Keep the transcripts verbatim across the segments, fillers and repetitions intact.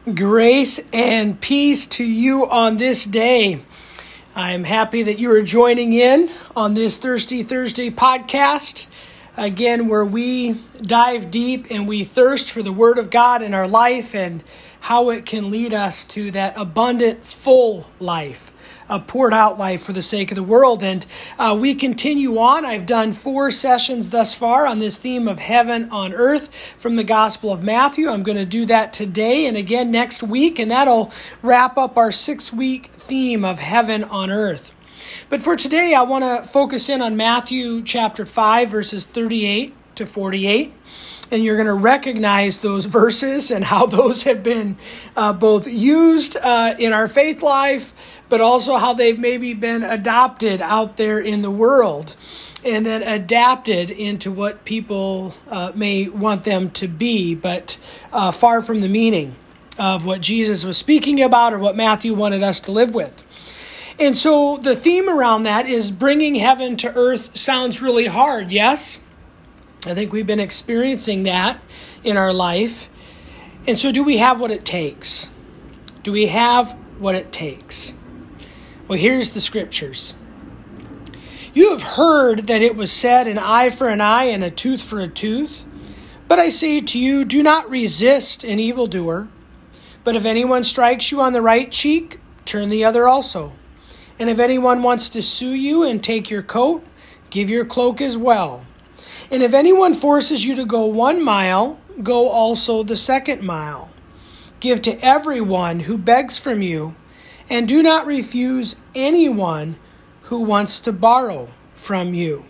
Grace and peace to you on this day. I'm happy that you are joining in on this Thirsty Thursday podcast, again, where we dive deep and we thirst for the Word of God in our life and how it can lead us to that abundant, full life, a poured out life for the sake of the world. And uh, we continue on. I've done four sessions thus far on this theme of heaven on earth from the Gospel of Matthew. I'm going to do that today and again next week, and that'll wrap up our six-week theme of heaven on earth. But for today, I want to focus in on Matthew chapter five, verses thirty-eight to forty-eight. And you're going to recognize those verses and how those have been uh, both used uh, in our faith life, but also how they've maybe been adopted out there in the world and then adapted into what people uh, may want them to be, but uh, far from the meaning of what Jesus was speaking about or what Matthew wanted us to live with. And so the theme around that is bringing heaven to earth sounds really hard, yes? I think we've been experiencing that in our life. And so do we have what it takes? Do we have what it takes? Well, here's the scriptures. You have heard that it was said, an eye for an eye and a tooth for a tooth. But I say to you, do not resist an evildoer. But if anyone strikes you on the right cheek, turn the other also. And if anyone wants to sue you and take your coat, give your cloak as well. And if anyone forces you to go one mile, go also the second mile. Give to everyone who begs from you, and do not refuse anyone who wants to borrow from you.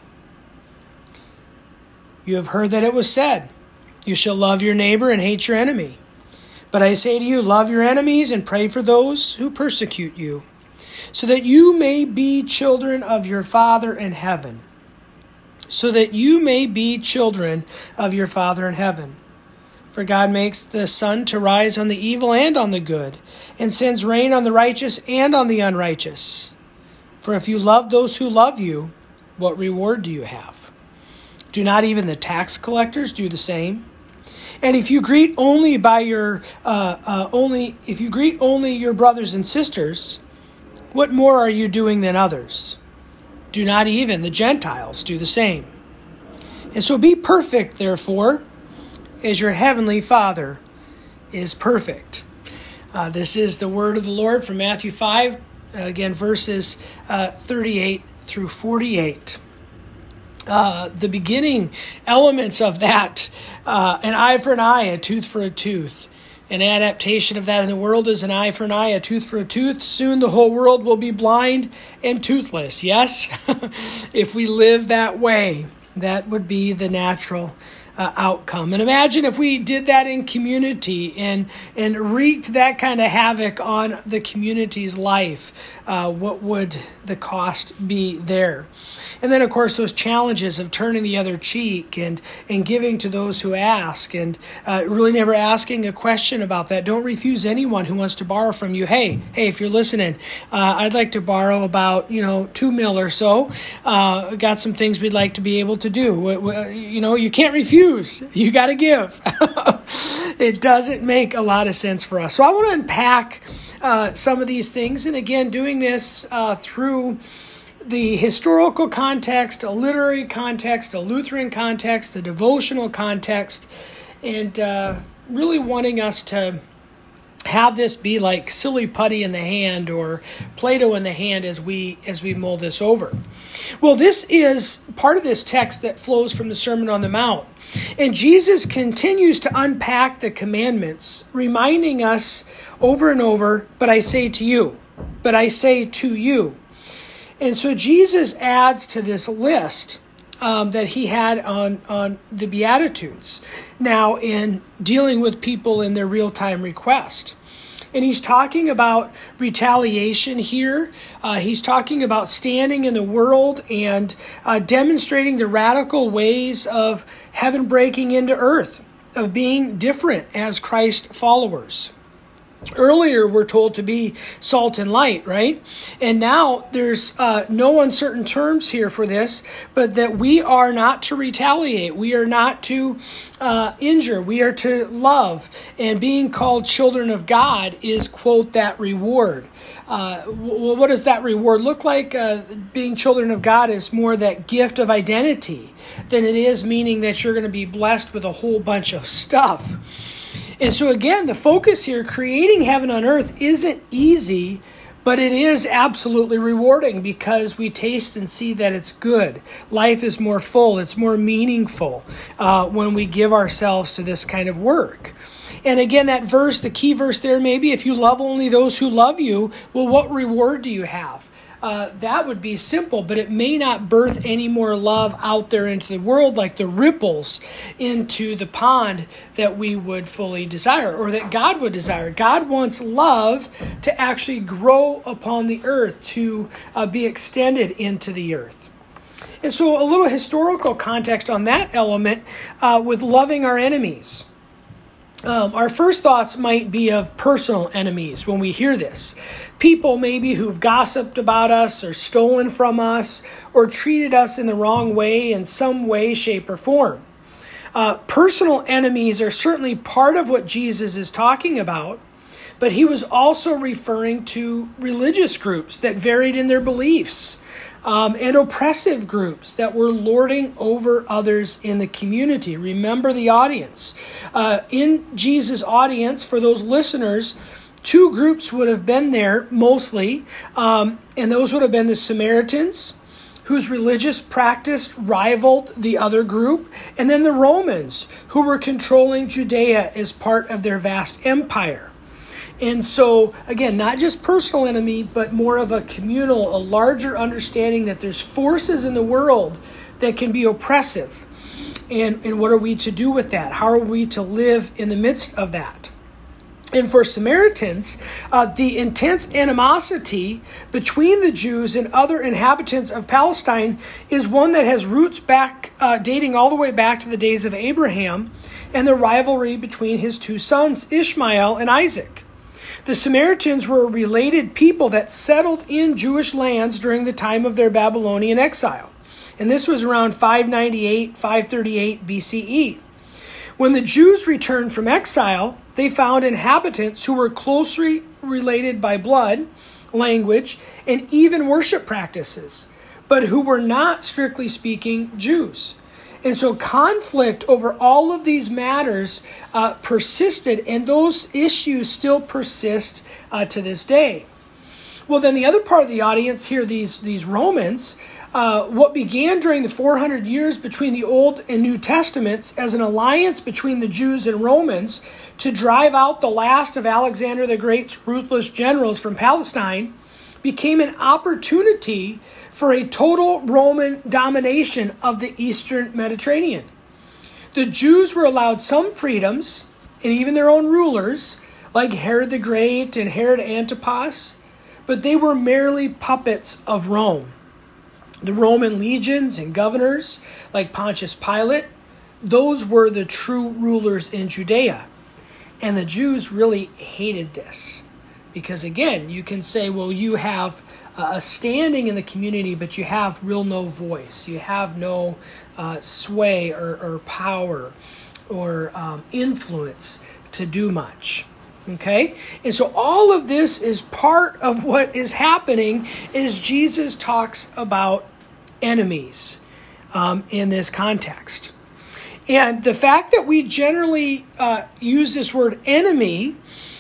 You have heard that it was said, you shall love your neighbor and hate your enemy. But I say to you, love your enemies and pray for those who persecute you, so that you may be children of your Father in heaven. So that you may be children of your Father in heaven. For God makes the sun to rise on the evil and on the good, and sends rain on the righteous and on the unrighteous. For if you love those who love you, what reward do you have? Do not even the tax collectors do the same? And if you greet only by your uh, uh, only if you greet only your brothers and sisters, what more are you doing than others? Do not even the Gentiles do the same? And so be perfect, therefore, as your heavenly Father is perfect. Uh, this is the word of the Lord from Matthew five, uh, again, verses uh, thirty-eight through forty-eight. Uh, the beginning elements of that, uh, an eye for an eye, a tooth for a tooth. An adaptation of that in the world is an eye for an eye, a tooth for a tooth. Soon the whole world will be blind and toothless. Yes? If we live that way, that would be the natural uh, outcome. And imagine if we did that in community and, and wreaked that kind of havoc on the community's life. Uh, what would the cost be there? And then, of course, those challenges of turning the other cheek and, and giving to those who ask and uh, really never asking a question about that. Don't refuse anyone who wants to borrow from you. Hey, hey, if you're listening, uh, I'd like to borrow about, you know, two mil or so. Uh, got some things we'd like to be able to do. You know, you can't refuse. You got to give. It doesn't make a lot of sense for us. So I want to unpack uh, some of these things. And again, doing this uh, through the historical context, a literary context, a Lutheran context, a devotional context, and uh, really wanting us to have this be like silly putty in the hand or Play-Doh in the hand as we as we mull this over. Well, this is part of this text that flows from the Sermon on the Mount. And Jesus continues to unpack the commandments, reminding us over and over, but I say to you, but I say to you. And so Jesus adds to this list um, that he had on, on the Beatitudes now in dealing with people in their real-time request. And he's talking about retaliation here. Uh, he's talking about standing in the world and uh, demonstrating the radical ways of heaven breaking into earth, of being different as Christ followers. Earlier, we're told to be salt and light, right? And now there's uh, no uncertain terms here for this, but that we are not to retaliate. We are not to uh, injure. We are to love. And being called children of God is, quote, that reward. Uh, w- what does that reward look like? Uh, being children of God is more that gift of identity than it is meaning that you're going to be blessed with a whole bunch of stuff. And so again, the focus here, creating heaven on earth, isn't easy, but it is absolutely rewarding because we taste and see that it's good. Life is more full. It's more meaningful uh, when we give ourselves to this kind of work. And again, that verse, the key verse there, maybe if you love only those who love you, well, what reward do you have? Uh, that would be simple, but it may not birth any more love out there into the world like the ripples into the pond that we would fully desire or that God would desire. God wants love to actually grow upon the earth, to uh, be extended into the earth. And so a little historical context on that element uh, with loving our enemies. Um, our first thoughts might be of personal enemies when we hear this. People maybe who've gossiped about us or stolen from us or treated us in the wrong way in some way, shape, or form. Uh, personal enemies are certainly part of what Jesus is talking about, but he was also referring to religious groups that varied in their beliefs. Um, and oppressive groups that were lording over others in the community. Remember the audience. Uh, in Jesus' audience, for those listeners, two groups would have been there mostly, um, and those would have been the Samaritans, whose religious practice rivaled the other group, and then the Romans, who were controlling Judea as part of their vast empire. And so, again, not just personal enemy, but more of a communal, a larger understanding that there's forces in the world that can be oppressive. And, and what are we to do with that? How are we to live in the midst of that? And for Samaritans, uh, the intense animosity between the Jews and other inhabitants of Palestine is one that has roots back, uh, dating all the way back to the days of Abraham and the rivalry between his two sons, Ishmael and Isaac. The Samaritans were a related people that settled in Jewish lands during the time of their Babylonian exile. And this was around five ninety-eight, five thirty-eight B C E. When the Jews returned from exile, they found inhabitants who were closely related by blood, language, and even worship practices, but who were not, strictly speaking, Jews. And so conflict over all of these matters uh, persisted, and those issues still persist uh, to this day. Well, then the other part of the audience here, these, these Romans, uh, what began during the four hundred years between the Old and New Testaments as an alliance between the Jews and Romans to drive out the last of Alexander the Great's ruthless generals from Palestine, became an opportunity for a total Roman domination of the Eastern Mediterranean. The Jews were allowed some freedoms, and even their own rulers, like Herod the Great and Herod Antipas, but they were merely puppets of Rome. The Roman legions and governors, like Pontius Pilate, those were the true rulers in Judea. And the Jews really hated this. Because again, you can say, well, you have a standing in the community, but you have real no voice. You have no uh, sway or, or power or um, influence to do much. Okay? And so all of this is part of what is happening as Jesus talks about enemies um, in this context. And the fact that we generally uh, use this word enemy,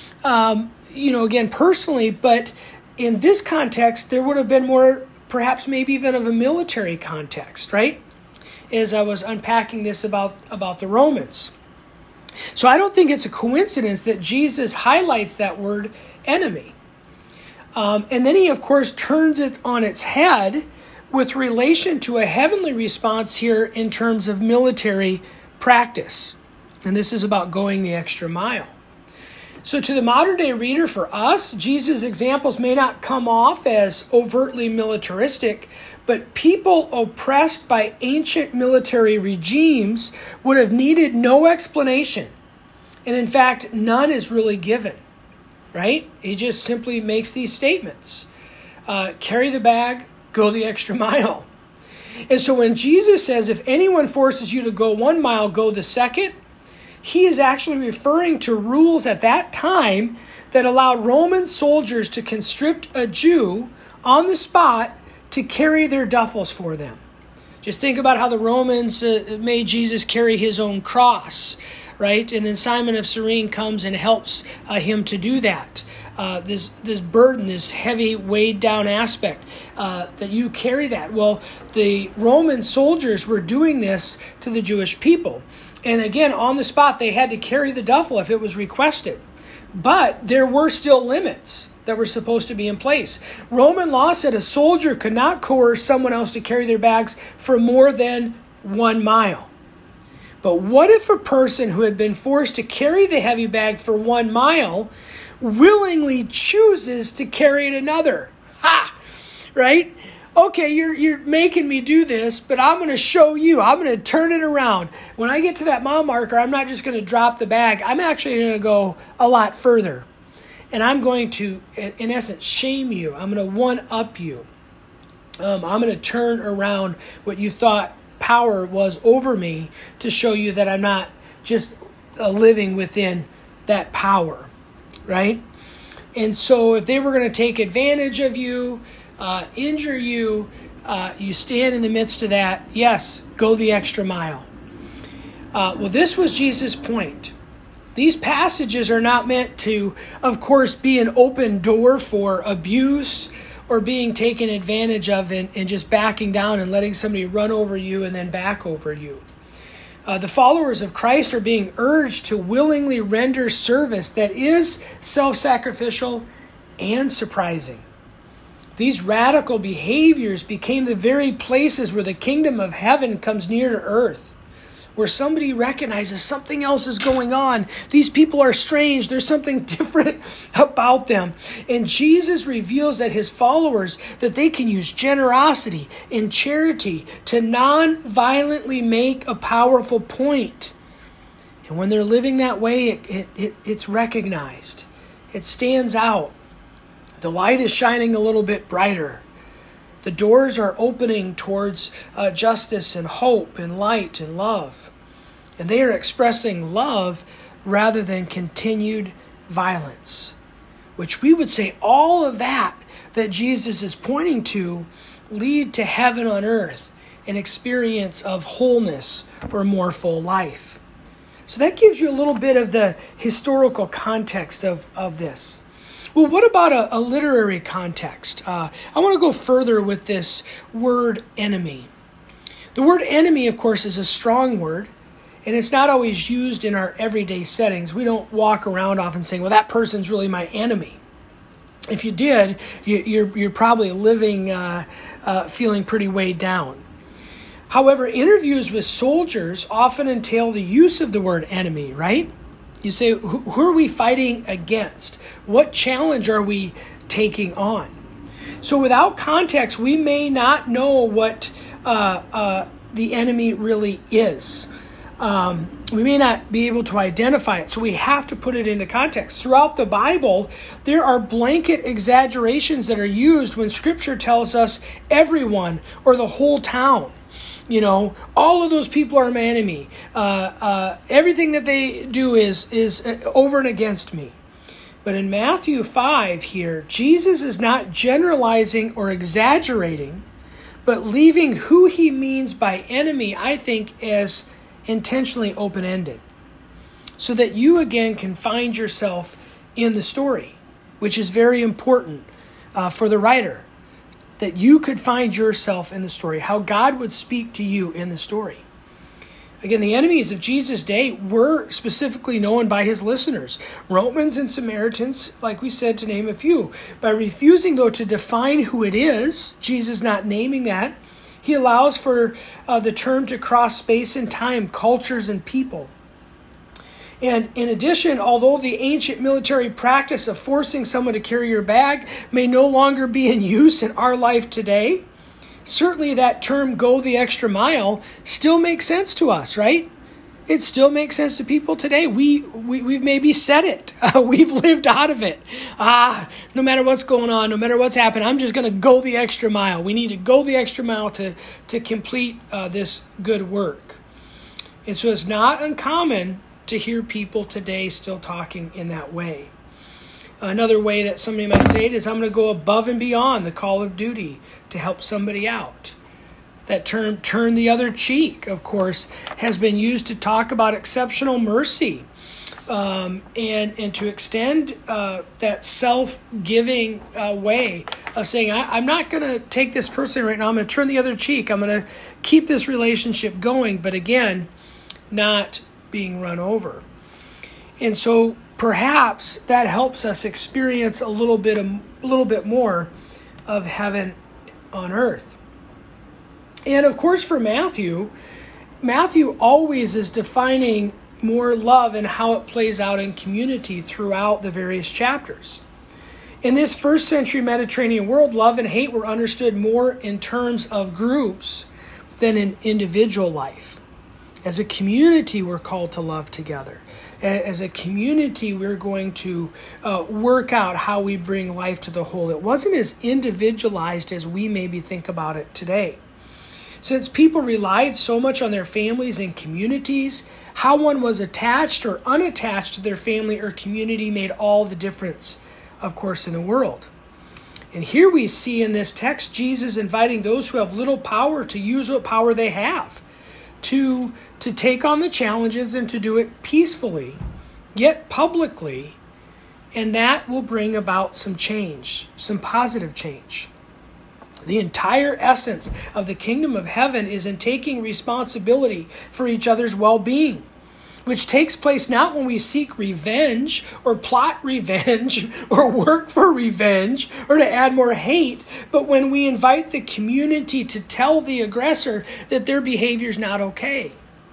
um, you know, again, personally, but in this context, there would have been more, perhaps maybe even of a military context, right? As I was unpacking this about, about the Romans. So I don't think it's a coincidence that Jesus highlights that word enemy. Um, and then he, of course, turns it on its head with relation to a heavenly response here in terms of military practice. And this is about going the extra mile. So to the modern day reader, for us, Jesus' examples may not come off as overtly militaristic, but people oppressed by ancient military regimes would have needed no explanation. And in fact, none is really given. right? He just simply makes these statements. Uh, carry the bag, go the extra mile. And so when Jesus says, if anyone forces you to go one mile, go the second, he is actually referring to rules at that time that allowed Roman soldiers to conscript a Jew on the spot to carry their duffels for them. Just think about how the Romans uh, made Jesus carry his own cross, right? And then Simon of Cyrene comes and helps uh, him to do that. Uh, this this burden, this heavy, weighed down aspect, uh, that you carry that. Well, the Roman soldiers were doing this to the Jewish people. And again, on the spot, they had to carry the duffel if it was requested. But there were still limits that were supposed to be in place. Roman law said a soldier could not coerce someone else to carry their bags for more than one mile. But what if a person who had been forced to carry the heavy bag for one mile willingly chooses to carry it another? Ha! Right? Okay, you're you're making me do this, but I'm going to show you. I'm going to turn it around. When I get to that mile marker, I'm not just going to drop the bag. I'm actually going to go a lot further. And I'm going to, in essence, shame you. I'm going to one-up you. Um, I'm going to turn around what you thought power was over me to show you that I'm not just uh, living within that power, right? And so if they were going to take advantage of you, uh, injure you, uh, you stand in the midst of that, yes, go the extra mile. Uh, well, this was Jesus' point. These passages are not meant to, of course, be an open door for abuse or being taken advantage of and, and just backing down and letting somebody run over you and then back over you. Uh, the followers of Christ are being urged to willingly render service that is self-sacrificial and surprising. These radical behaviors became the very places where the kingdom of heaven comes near to earth, where somebody recognizes something else is going on. These people are strange. There's something different about them. And Jesus reveals that his followers, that they can use generosity and charity to non-violently make a powerful point. And when they're living that way, it, it, it, it's recognized. It stands out. The light is shining a little bit brighter. The doors are opening towards uh, justice and hope and light and love. And they are expressing love rather than continued violence, which we would say all of that that Jesus is pointing to lead to heaven on earth, an experience of wholeness or more full life. So that gives you a little bit of the historical context of, of this. Well, what about a, a literary context? Uh, I want to go further with this word enemy. The word enemy, of course, is a strong word, and it's not always used in our everyday settings. We don't walk around often saying, well, that person's really my enemy. If you did, you, you're, you're probably living, uh, uh, feeling pretty weighed down. However, interviews with soldiers often entail the use of the word enemy, right? You say, who, who are we fighting against? What challenge are we taking on? So without context, we may not know what uh, uh, the enemy really is. Um, we may not be able to identify it, so we have to put it into context. Throughout the Bible, there are blanket exaggerations that are used when Scripture tells us everyone or the whole town. You know, all of those people are my enemy. Uh, uh, everything that they do is is over and against me. But in Matthew five here, Jesus is not generalizing or exaggerating, but leaving who he means by enemy, I think, as intentionally open-ended, so that you again can find yourself in the story, which is very important uh, for the writer. That you could find yourself in the story, how God would speak to you in the story. Again, the enemies of Jesus' day were specifically known by his listeners, Romans and Samaritans, like we said, to name a few. By refusing, though, to define who it is, Jesus not naming that, he allows for uh, the term to cross space and time, cultures and people. And in addition, although the ancient military practice of forcing someone to carry your bag may no longer be in use in our life today, certainly that term, go the extra mile, still makes sense to us, right? it still makes sense to people today. We, we, we've maybe said it. Uh, we've lived out of it. Ah, no matter what's going on, no matter what's happened, I'm just going to go the extra mile. We need to go the extra mile to, to complete uh, this good work. And so it's not uncommon to hear people today still talking in that way. Another way that somebody might say it is, I'm going to go above and beyond the call of duty to help somebody out. That term, turn the other cheek, of course, has been used to talk about exceptional mercy um, and, and to extend uh, that self-giving uh, way of saying, I, I'm not going to take this person right now. I'm going to turn the other cheek. I'm going to keep this relationship going, but again, not being run over. And so perhaps that helps us experience a little bit, of, a little bit more of heaven on earth. And of course, for Matthew, Matthew always is defining more love and how it plays out in community throughout the various chapters. In this first century Mediterranean world, love and hate were understood more in terms of groups than in individual life. As a community, we're called to love together. As a community, we're going to uh, work out how we bring life to the whole. It wasn't as individualized as we maybe think about it today. Since people relied so much on their families and communities, how one was attached or unattached to their family or community made all the difference, of course, in the world. And here we see in this text Jesus inviting those who have little power to use what power they have, to, to take on the challenges and to do it peacefully, yet publicly, and that will bring about some change, some positive change. The entire essence of the kingdom of heaven is in taking responsibility for each other's well-being, which takes place not when we seek revenge or plot revenge or work for revenge or to add more hate, but when we invite the community to tell the aggressor that their behavior is not okay.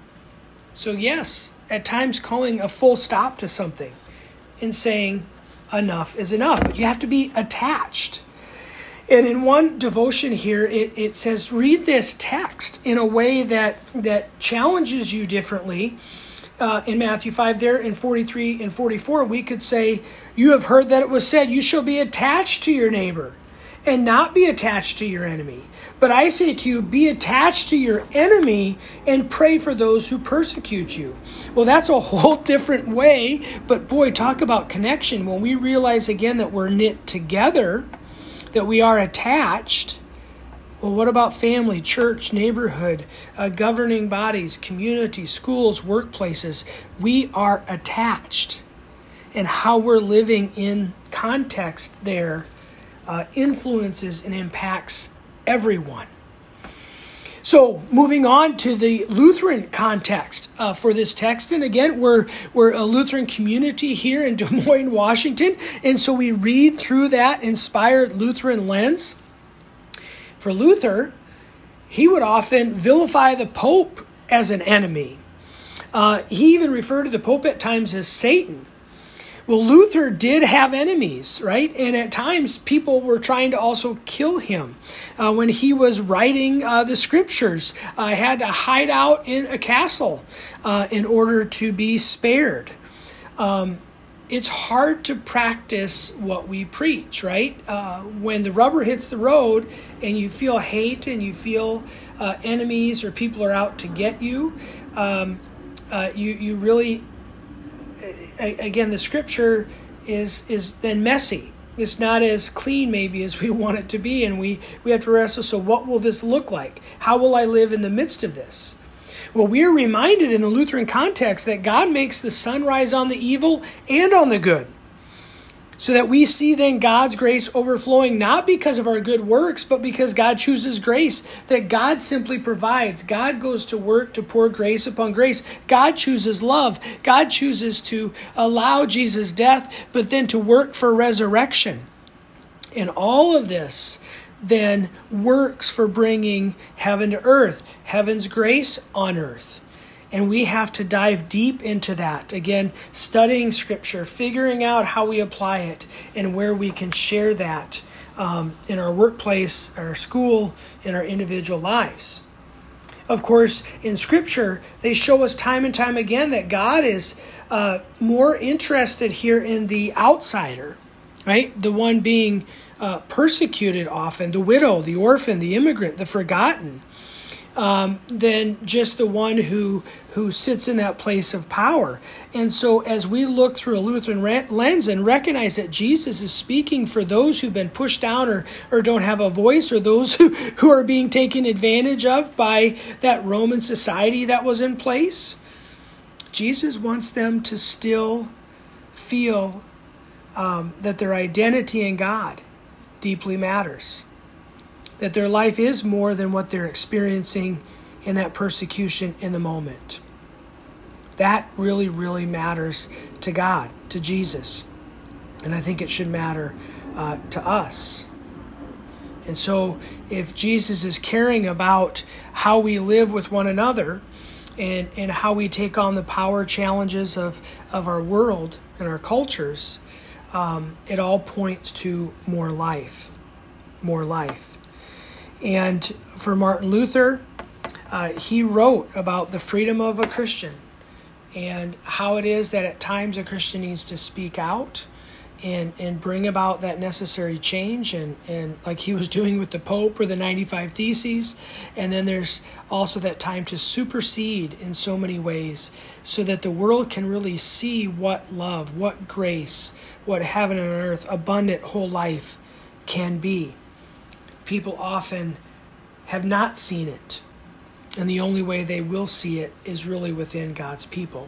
So yes, at times calling a full stop to something and saying enough is enough, but you have to be attached. And in one devotion here, it, it says, read this text in a way that, that challenges you differently. Uh, in Matthew five there, in forty-three and forty-four, we could say, you have heard that it was said, you shall be attached to your neighbor and not be attached to your enemy. But I say to you, be attached to your enemy and pray for those who persecute you. Well, that's a whole different way. But boy, talk about connection. When we realize again that we're knit together, that we are attached. Well, what about family, church, neighborhood, uh, governing bodies, communities, schools, workplaces? We are attached. And how we're living in context there uh, influences and impacts everyone. So moving on to the Lutheran context uh, for this text. And again, we're, we're a Lutheran community here in Des Moines, Washington. And so we read through that inspired Lutheran lens. For Luther, he would often vilify the Pope as an enemy. Uh, he even referred to the Pope at times as Satan. Well, Luther did have enemies, right? And at times people were trying to also kill him. Uh, when he was writing uh, the scriptures, uh, had to hide out in a castle uh, in order to be spared. Um, it's hard to practice what we preach, right? Uh, when the rubber hits the road and you feel hate and you feel uh, enemies or people are out to get you, um, uh, you, you really... Again, the scripture is is then messy. It's not as clean maybe as we want it to be, and we, we have to wrestle, so what will this look like? How will I live in the midst of this? Well, we are reminded in the Lutheran context that God makes the sun rise on the evil and on the good, so that we see then God's grace overflowing, not because of our good works, but because God chooses grace, that God simply provides. God goes to work to pour grace upon grace. God chooses love. God chooses to allow Jesus' death, but then to work for resurrection. And all of this then works for bringing heaven to earth, heaven's grace on earth. And we have to dive deep into that. Again, studying Scripture, figuring out how we apply it, and where we can share that um, in our workplace, our school, in our individual lives. of course, in Scripture, they show us time and time again that God is uh, more interested here in the outsider, right? The one being uh, persecuted often, the widow, the orphan, the immigrant, the forgotten, um, than just the one who who sits in that place of power. And so as we look through a Lutheran lens and recognize that Jesus is speaking for those who've been pushed down or, or don't have a voice, or those who, who are being taken advantage of by that Roman society that was in place, Jesus wants them to still feel um, that their identity in God deeply matters, that their life is more than what they're experiencing in that persecution in the moment. That really, really matters to God, to Jesus. And I think it should matter uh, to us. And so if Jesus is caring about how we live with one another and, and how we take on the power challenges of, of our world and our cultures, um, it all points to more life, more life. And for Martin Luther, uh, he wrote about the freedom of a Christian and how it is that at times a Christian needs to speak out and, and bring about that necessary change, and, and like he was doing with the Pope or the ninety-five Theses. And then there's also that time to supersede in so many ways so that the world can really see what love, what grace, what heaven and earth, abundant whole life can be. People often have not seen it, and the only way they will see it is really within God's people.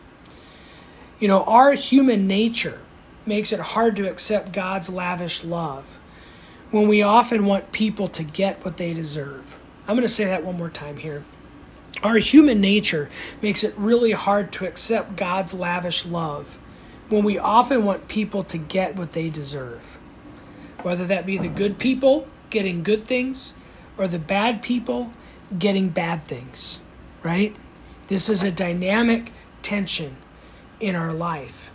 You know, our human nature makes it hard to accept God's lavish love when we often want people to get what they deserve. I'm going to say that one more time here. Our human nature makes it really hard to accept God's lavish love when we often want people to get what they deserve, whether that be the good people getting good things or the bad people getting bad things, right? This is a dynamic tension in our life.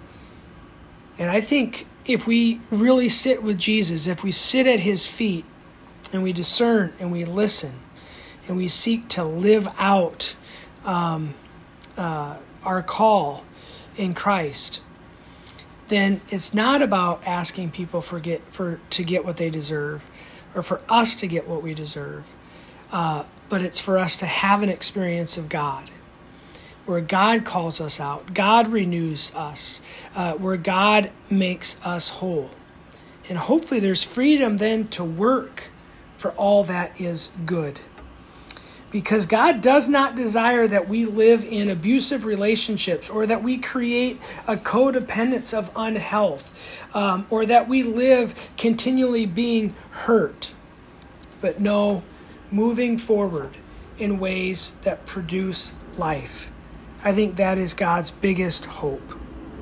And I think if we really sit with Jesus, if we sit at his feet and we discern and we listen and we seek to live out um, uh, our call in Christ, then it's not about asking people for get, for to get what they deserve or for us to get what we deserve. Uh, but it's for us to have an experience of God, where God calls us out, God renews us, uh, where God makes us whole. And hopefully there's freedom then to work for all that is good. Because God does not desire that we live in abusive relationships, or that we create a codependence of unhealth, um, or that we live continually being hurt. But no, moving forward in ways that produce life. I think that is God's biggest hope.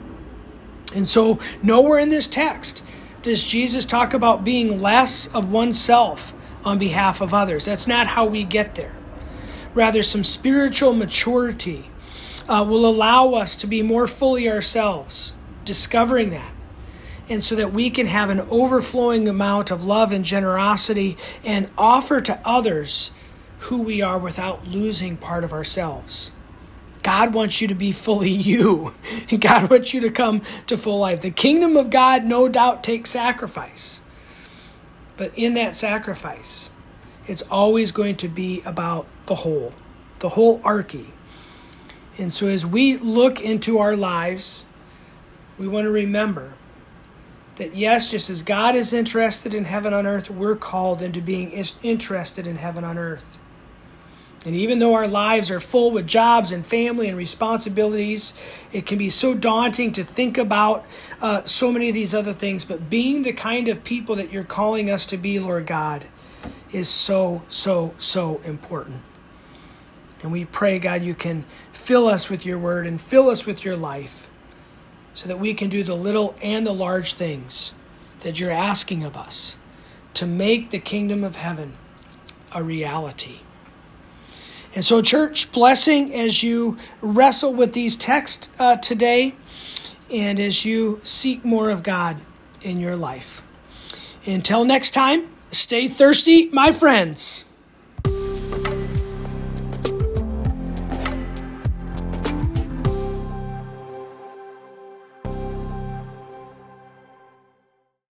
And so nowhere in this text does Jesus talk about being less of oneself on behalf of others. That's not how we get there. Rather, some spiritual maturity uh, will allow us to be more fully ourselves, discovering that. And so that we can have an overflowing amount of love and generosity and offer to others who we are without losing part of ourselves. God wants you to be fully you. God wants you to come to full life. The kingdom of God, no doubt, takes sacrifice. But in that sacrifice, it's always going to be about the whole, the whole arche. And so as we look into our lives, we want to remember that yes, just as God is interested in heaven on earth, we're called into being interested in heaven on earth. And even though our lives are full with jobs and family and responsibilities, it can be so daunting to think about uh, so many of these other things. But being the kind of people that you're calling us to be, Lord God, is so, so, so important. And we pray, God, you can fill us with your word and fill us with your life so that we can do the little and the large things that you're asking of us to make the kingdom of heaven a reality. And so, church, blessing as you wrestle with these texts uh, today and as you seek more of God in your life. Until next time, stay thirsty, my friends.